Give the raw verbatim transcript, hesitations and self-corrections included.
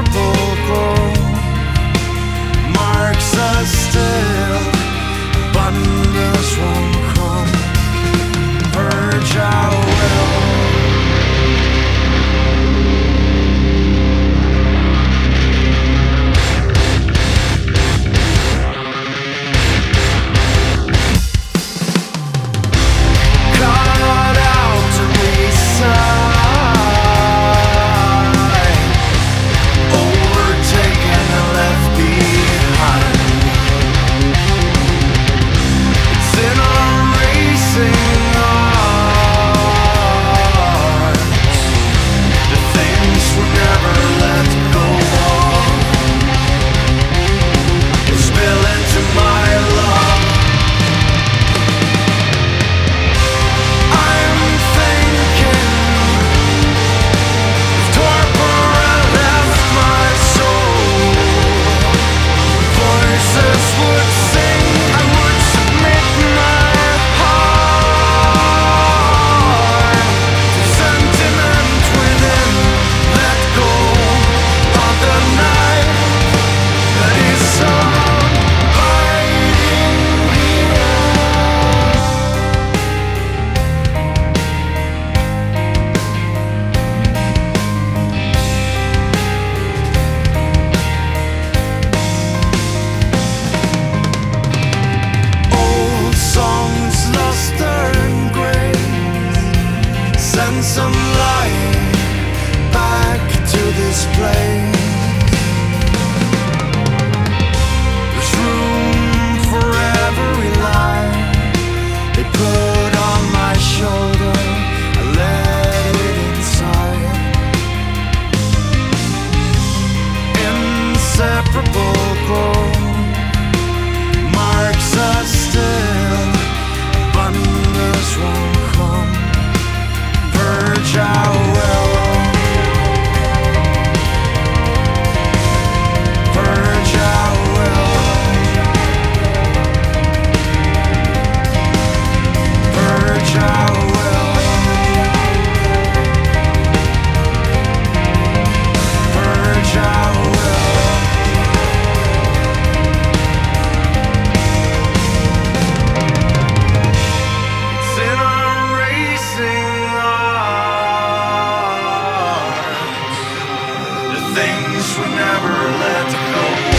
sepulchral marks us still. Abundance won't come, purge our will. Send some light back to this place. There's room for every lie they put on my shoulder. I let it inside. Inseparable growth marks us still. Abundance won't come, purge our will. Purge our will. Purge our will. Purge our will. It's in our racing hearts, the things we never let go.